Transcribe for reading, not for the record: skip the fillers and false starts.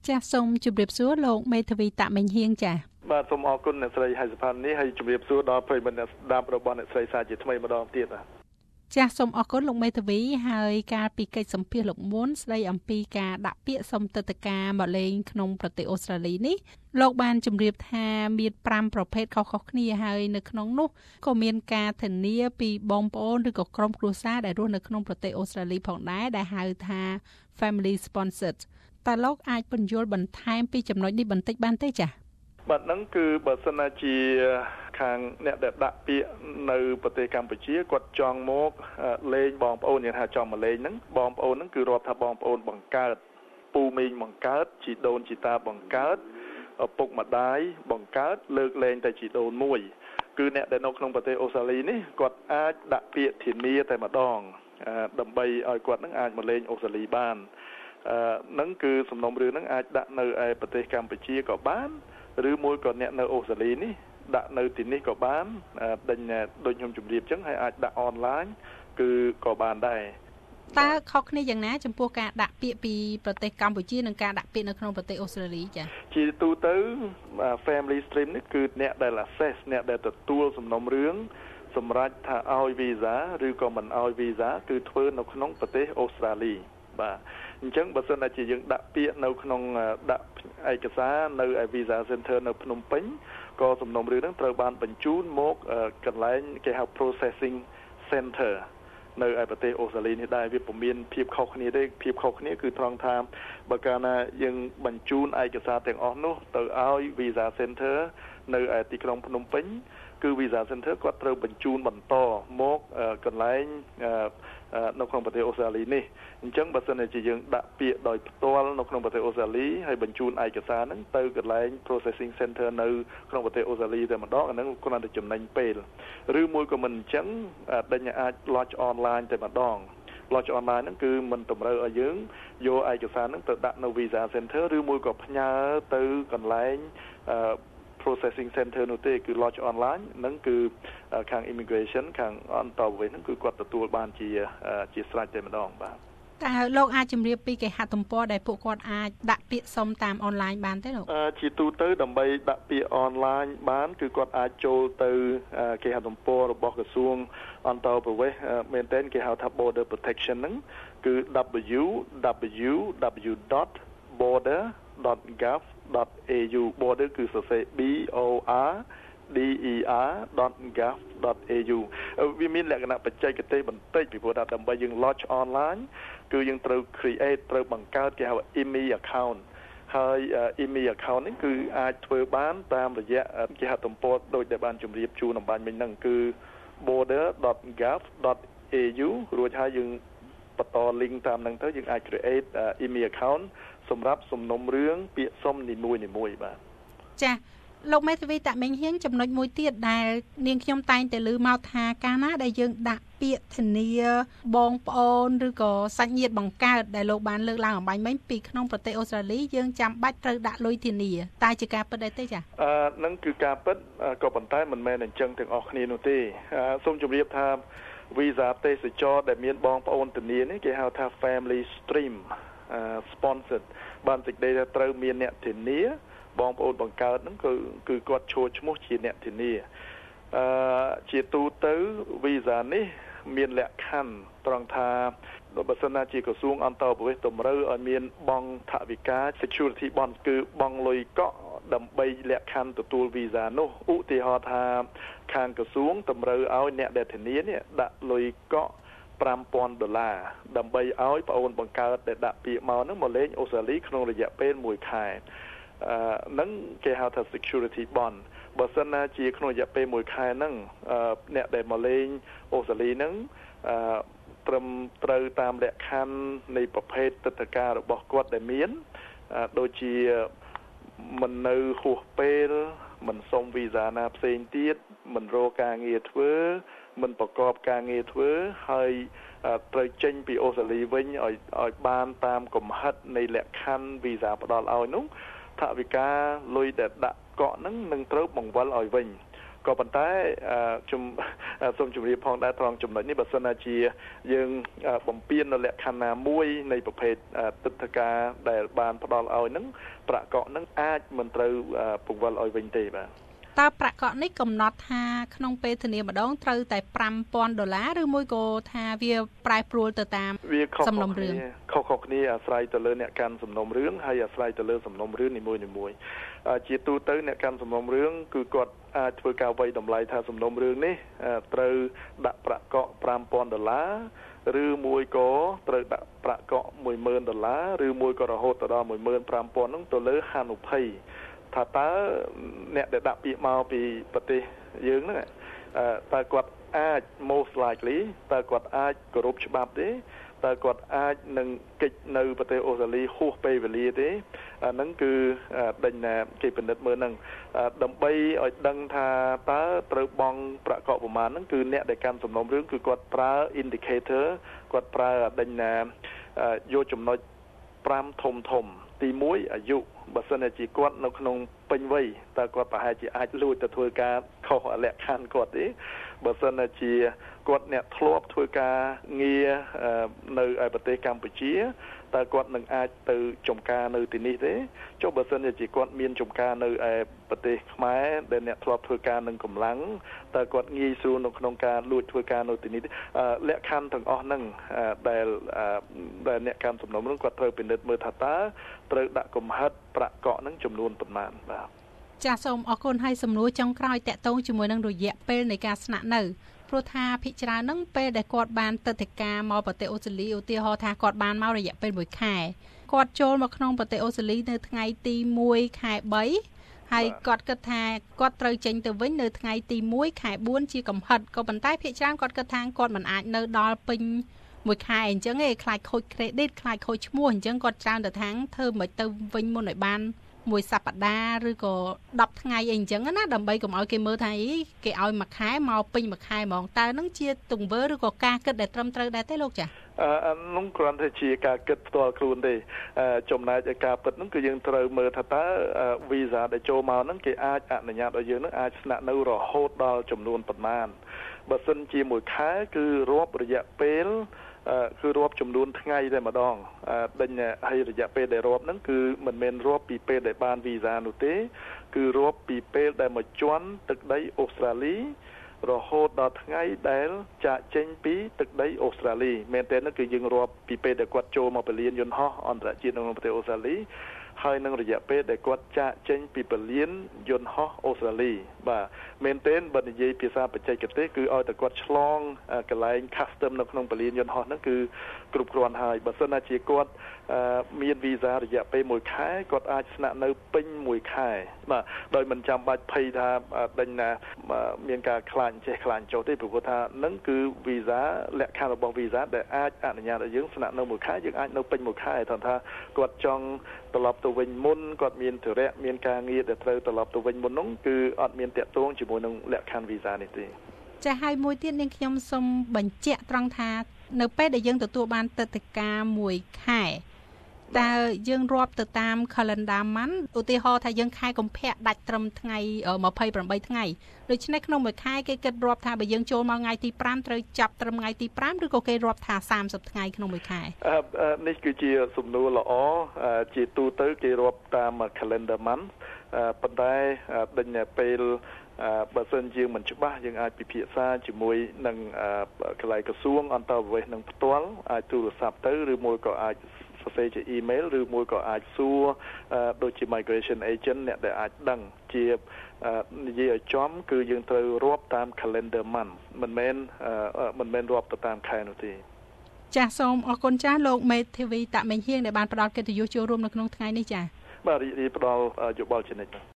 ចាសសូមជម្រាបសួរលោកមេធាវីតាមេងហៀងចា៎បាទសូមអរគុណអ្នកស្រីហៃសុផាន់នេះហើយជម្រាបសួរដល់ប្រិយមិត្តអ្នកស្ដាប់របស់អ្នកស្រីសាជាថ្មីម្ដងទៀតបាទចាសសូមអរគុណលោកមេធាវីហើយការពីកិច្ចសម្ភាសលោកមុនស្ដីអំពីការដាក់ពាក្យសុំទិដ្ឋាការមកលេងក្នុងប្រទេសអូស្ត្រាលីនេះលោកបានជម្រាបថាមាន5ប្រភេទខុសៗគ្នាហើយនៅក្នុងនោះក៏មានការធានាពីបងប្អូនឬក៏ក្រុមគ្រួសារដែលរស់នៅក្នុងប្រទេសអូស្ត្រាលីផងដែរដែលហៅថា family sponsored តើលោកអាចពន្យល់បន្ថែមពីចំណុចនេះបន្តិចបានទេចា៎បាទហ្នឹងគឺបើសិនជាខាងអ្នកដែលដាក់ពាក្យនៅប្រទេសកម្ពុជាគាត់ចង់មកលេងបងប្អូនយ៉ាងថាចង់មកលេងហ្នឹងបងប្អូនហ្នឹងគឺរាប់ថាបងប្អូនបង្កើតពូមីងបង្កើតជីដូនជីតាបង្កើតឪពុកម្ដាយបង្កើតលើកលែងតែជីដូនមួយគឺអ្នកដែលនៅក្នុងប្រទេសអូស្ត្រាលីនេះគាត់អាចដាក់ពាក្យធានាតែម្ដងដើម្បីឲ្យគាត់នឹងអាចមកលេងអូស្ត្រាលីបានហ្នឹងគឺសំណុំរឿងហ្នឹងអាចដាក់នៅឯប្រទេសកម្ពុជាក៏បានឬមួយក៏អ្នកនៅអូស្ត្រាលីនេះដាក់នៅទីនេះក៏បានដូចខ្ញុំជម្រាបអញ្ចឹងហើយអាចដាក់អនឡាញគឺក៏បានដែរតើខុសគ្នាយ៉ាងណាចំពោះការដាក់ពាក្យពីប្រទេសកម្ពុជានិងការដាក់ពាក្យនៅក្នុងប្រទេសអូស្ត្រាលីចា៎ជាទូទៅ family stream នេះគឺអ្នកដែល access អ្នកដែលទទួលសំណុំរឿងសម្រាប់ថាឲ្យ visa ឬក៏មិនឲ្យ visa គឺធ្វើនៅក្នុងប្រទេសអូស្ត្រាលីបាទអញ្ចឹងបើសិនជាយើងដាក់ពាក្យនៅក្នុងដាក់ឯកសារនៅឯ Visa Center នៅភ្នំពេញក៏សំណុំរឿងហ្នឹងត្រូវបានបញ្ជូនមកកន្លែងគេហៅ processing center នៅឯប្រទេសអូស្ត្រាលីនេះដែរវាពុំមានភាពខុសគ្នាទេភាពខុសគ្នាគឺត្រង់ថាបើកាលណាយើងបញ្ជូនឯកសារទាំងអស់នោះទៅឲ្យ Visa Center នៅឯទីក្រុងភ្នំពេញគឺ Visa Center គាត់ត្រូវបញ្ជូនបន្តមកកន្លែងនៅក្នុងប្រទេសអូស្ត្រាលីនេះអញ្ចឹងបើសិនជាយើងដាក់ពាក្យដោយផ្ទាល់នៅក្នុងប្រទេសអូស្ត្រាលីហើយបញ្ជូនឯកសារហ្នឹងទៅកន្លែង processing center នៅក្នុងប្រទេសអូស្ត្រាលីតែម្ដងអាហ្នឹងគ្រាន់តែចំណេញពេលឬមួយក៏មិនអញ្ចឹងដែលអាច lodge online តែម្ដង lodge online ហ្នឹងគឺមិនតម្រូវឲ្យយើងយកឯកសារហ្នឹងទៅដាក់នៅ Visa Center ឬមួយក៏ផ្ញើទៅកន្លែងprocessing center នោះទេគឺ lodge online ហ្នឹងគឺខាង immigration ខាងអន្តរប្រវេសន៍ហ្នឹងគឺគាត់ទទួលបានជាស្រេចតែម្ដងបាទតើលោកអាចជម្រាបពីគេហទំព័រដែលពួកគាត់អាចដាក់ពាក្យសុំតាមអនឡាញបានទេលោកជាទូទៅដើម្បីដាក់ពាក្យអនឡាញបានគឺគាត់អាចចូលទៅគេហទំព័ររបស់ក្រសួងអន្តរប្រវេសន៍មែនទែនគេហៅថា border protection ហ្នឹងគឺ www.border.gov.au border គឺសរសេរ BORDER.gov.au វាមានលក្ខណៈបច្ចេកទេសបន្តិចពីព្រោះថាដើម្បីយើង lodge online គឺយើងត្រូវ create ត្រូវបង្កើតគេហៅ IMEI account ហើយ IMEI account នេះគឺអាចធ្វើបានតាមរយៈគេហទំព័រដូចដែលបានជម្រាបជូនអំបញ្ញមិញហ្នឹងគឺ border.gov.au រួចហើយយើងបន្ត link តាមហ្នឹងទៅយើងអាច create IMEI account សម្រាប់សំណុំរឿងពាក្យសុំនីមួយៗបាទចា៎លោកមេធាវីតាមេងហៀងចំណុចមួយទៀតដែលនាងខ្ញុំតែងតែឮមកថាកាលណាដែលយើងដាក់ពាក្យធានាបងប្អូនឬក៏សាច់ញាតិបង្កើតដែលលោកបានលើកឡើងអំបញ្ញមិញពីក្នុងប្រទេសអូស្ត្រាលីយើងចាំបាច់ត្រូវដាក់លុយធានាតែជាការពិតដែរទេចា៎ហ្នឹងគឺការពិតក៏ប៉ុន្តែមិនមែនអញ្ចឹងទាំងអស់គ្នានោះទេសូមជម្រាបថា Visa ទេសចរដែលមានបងប្អូនធានានេះគេហៅថា family stream sponsored បានសេចក្តីថាត្រូវមានអ្នកធានាបងប្អូនបង្កើតហ្នឹងគឺគាត់ឈរឈ្មោះជាអ្នកធានាជាទូទៅ Visa នេះមានលក្ខខណ្ឌត្រង់ថាបើសិនណាជាក្រសួងអន្តរប្រវេសន៍តម្រូវឲ្យមានបង់ថវិកា security bond គឺបង់លុយកក់ដើម្បីលក្ខខណ្ឌទទួល Visa នោះឧទាហរណ៍ថាខាងក្រសួងតម្រូវឲ្យអ្នកដែលធានានេះដាក់លុយកក់$5,000ដើម្បីឲ្យប្អូនបង្កើតដែលដាក់ពាក្យមកហ្នឹងមកលេងអូស្ត្រាលីក្នុងរយៈពេល1ខែហ្នឹងគេហៅថា security bond បើសិនណាជាក្នុងរយៈពេល1ខែហ្នឹងអ្នកដែលមកលេងអូស្ត្រាលីហ្នឹងត្រឹមត្រូវតាមលក្ខខណ្ឌនៃប្រភេទទិដ្ឋាការរបស់គាត់ដែលមានដូចជាមិននៅហួសពេលមិនសុំវីសាណាផ្សេងទៀតមិនរកការងារធ្វើមិនប្រកបការងារធ្វើហើយត្រូវចេញពីអូស្ត្រាលីវិញឲ្យបានតាមកំហិតនៃលក្ខខណ្ឌវីសាផ្ដល់ឲ្យនោះថវិកាលុយដែលដាក់កក់ហ្នឹងនឹងត្រូវបង្វិលឲ្យវិញក៏ប៉ុន្តែសូមជម្រាបផងដែរត្រង់ចំណុចនេះបើសិនណាជាយើងបំពេញនៅលក្ខខណ្ឌណាមួយនៃប្រភេទទិដ្ឋាការដែលបានផ្ដល់ឲ្យហ្នឹងប្រាក់កក់ហ្នឹងអាចមិនត្រូវពង្វិលឲ្យវិញទេបាទតើប្រាក់កក់នេះកំណត់ថាក្នុងពេលធានាម្ដងត្រូវតែ$5,000ឬមួយក៏ថាវាប្រែប្រួលទៅតាមសំណុំរឿងខុសៗគ្នាអាស្រ័យទៅលើអ្នកកាន់សំណុំរឿងហើយអាស្រ័យទៅលើសំណុំរឿងនីមួយៗជាទូទៅអ្នកកាន់សំណុំរឿងគឺគាត់អាចធ្វើការវាយតម្លៃថាសំណុំរឿងនេះត្រូវដាក់ប្រាក់កក់$5,000ឬមួយក៏ត្រូវដាក់ប្រាក់កក់$10,000ឬមួយក៏រហូតដល់15,000ហ្នឹងទៅលើហានិភ័យថាតើអ្នកដែលដាក់ពាក្យមកពីប្រទេសយើងហ្នឹងតើគាត់អាច most likely តើគាត់អាចគោរពច្បាប់ទេតើគាត់អាចនឹងកិច្ចនៅប្រទេសអូស្ត្រាលីហួសពេលវេលាទេអាហ្នឹងគឺដេញណាគេពិនិត្យមើលហ្នឹងដើម្បីឲ្យដឹងថាតើត្រូវបង់ប្រាក់កក់ប្រមាណហ្នឹងគឺអ្នកដែលកាន់សំណុំរឿងគឺគាត់ប្រើ indicator គាត់ប្រើដេញណាយកចំណុច5ធំទី1អាយុបើសិនជាគាត់នៅក្នុងពេញវ័យតើគាត់ប្រហែលជាអាចលួចទៅធ្វើការខុសលក្ខខណ្ឌគាត់ទេបើសិនជាគាត់អ្នកធ្លាប់ធ្វើការងារនៅឯប្រទេសកម្ពុជាតើគាត់នឹងអាចទៅចំការនៅទីនេះទេចុះបើសិនជាគាត់មានចំការនៅឯប្រទេសខ្មែរដែលអ្នកធ្លាប់ធ្វើការនឹងកម្លាំងតើគាត់ងាយស្រួលនៅក្នុងការលួចធ្វើការនៅទីនេះលក្ខខណ្ឌទាំងអស់ហ្នឹងដែលអ្នកកាន់សំណុំរឿងគាត់ត្រូវពិនិត្យមើលថាតើត្រូវដាក់កំហិតប្រាក់កក់ហ្នឹងចំនួនប៉ុន្មានបាទចាសសូមអរគុណហើយសំណួរចុងក្រោយតាក់ទងជាមួយនឹងរយៈពេលនៃការស្នាក់នៅព្រោះថាភិកច្រើនហ្នឹងពេលដែលគាត់បានទឹកដីការមកប្រទេសអូស្ត្រាលីឧទាហរណ៍ថាគាត់បានមករយៈពេល1ខែគាត់ចូលមកក្នុងប្រទេសអូស្ត្រាលីនៅថ្ងៃទី1ខែ3ហើយគាត់គិតថាគាត់ត្រូវចេញទៅវិញនៅថ្ងៃទី1ខែ4ជាកំហិតក៏ប៉ុន្តែភិកច្រើនគាត់គិតថាគាត់មិនអាចនៅដល់ពេញ1ខែអញ្ចឹងឯងខ្លាចខូច credit ខ្លាចខូចឈ្មោះអញ្ចឹងគាត់ច្រើនទៅថាធ្វើមិនទៅវិញមុនឲ្យបាន1សប្តាហ៍ឬក៏10ថ្ងៃអីអញ្ចឹងណាដើម្បីកុំឲ្យគេមើលថាគេឲ្យ1ខែមកពេញ1ខែហ្មងតើនឹងជាទង្វើឬក៏ការគិតដែលត្រឹមត្រូវដែរទេលោកចានោះគ្រាន់តែជាការគិតផ្ទាល់ខ្លួនទេចំណែកឯការពិតហ្នឹងគឺយើងត្រូវមើលថាតើ visa ដែលចូលមកហ្នឹងគេអាចអនុញ្ញាតឲ្យយើងហ្នឹងអាចស្នាក់នៅរហូតដល់ចំនួនប៉ុន្មានបើសិនជា1ខែគឺរាប់រយៈពេលគឺរាប់ចំនួនថ្ងៃតែម្ដងដេញឲ្យរយៈពេលដែលរាប់ហ្នឹងគឺមិនមែនរាប់ពីពេលដែលបានវីសានោះទេគឺរាប់ពីពេលដែលមកជន់ទឹកដីអូស្ត្រាលីរហូតដល់ថ្ងៃដែលចាក់ចេញពីទឹកដីអូស្ត្រាលីមែនទេគឺយើងរាប់ពីពេលដែលគាត់ចូលមកពលានយន្តហោះអន្តរជាតិនៅក្នុងប្រទេសអូស្ត្រាលីហើយនឹងរយៈពេលដែលគាត់ចាក់ចេញពីពលានយន្តហោះអូស្ត្រាលីបាទមែនទេបើនិយាយភាសាបច្ចេកទេសគឺឲ្យតែគាត់ឆ្លងកន្លែង custom នៅក្នុងពលានយន្តហោះហ្នឹងគឺគ្រប់គ្រាន់ហើយបើសិនណាជាគាត់មានវីសារយៈពេល1ខែគាត់អាចស្នាក់នៅពេញ1ខែបាទដោយមិនចាំបាច់ភ័យថាដេញណាមានការខ្លាចចេះខ្លាចចុះទេព្រោះថាហ្នឹងគឺវីសាលក្ខខណ្ឌរបស់វីសាដែលអាចអនុញ្ញាតឲ្យយើងស្នាក់នៅ1ខែយើងអាចនៅពេញ1ខែថាគាត់ចង់ត្រឡប់ទៅវិញមុនគាត់មានធរៈមានការងារដែលត្រូវត្រឡប់ទៅវិញមុននោះគឺអត់មានតាក់ទងជាមួយនឹងលក្ខខណ្ឌវីសានេះទេចា៎ហើយមួយទៀតនាងខ្ញុំសូមបញ្ជាក់ត្រង់ថានៅពេលដែលយើងទទួលបានទឹកដីការ1ខែតើយើងរាប់ទៅតាម calendar month ឧទាហរណ៍ថាយើងខែកុម្ភៈដាច់ត្រឹមថ្ងៃ28ថ្ងៃដូច្នេះក្នុងមួយខែគេគិតរាប់ថាបើយើងចូលមកថ្ងៃទី5ត្រូវចាប់ត្រឹមថ្ងៃទី5ឬក៏គេរាប់ថា30ថ្ងៃក្នុងមួយខែនេះគឺជាសំណួរល្អជាទូទៅគេរាប់តាម calendar month ប៉ុន្តែដេញពេលបើសិនយើងមិនច្បាស់យើងអាចពិភាក្សាជាមួយនឹងកន្លែងក្រសួងអន្តរប្រវេសន៍នឹងផ្ទាល់អាចទូរស័ព្ទទៅឬមួយក៏អាចសរសេរជា email ឬមួយក៏អាចសួរដូចជា migration agent អ្នកដែលអាចដឹងជានិយាយឲ្យចំគឺយើងត្រូវរាប់តាម calendar month មិនមែនរាប់ទៅតាមខែនោះទេចាសសូមអរគុណចាស់លោកមេធាវីតាក់មេងហៀងដែលបានផ្ដល់កិត្តិយសចូលរួមនៅក្នុងថ្ងៃនេះចា៎បាទរីករាយផ្ដល់យោបល់ជានិច្ច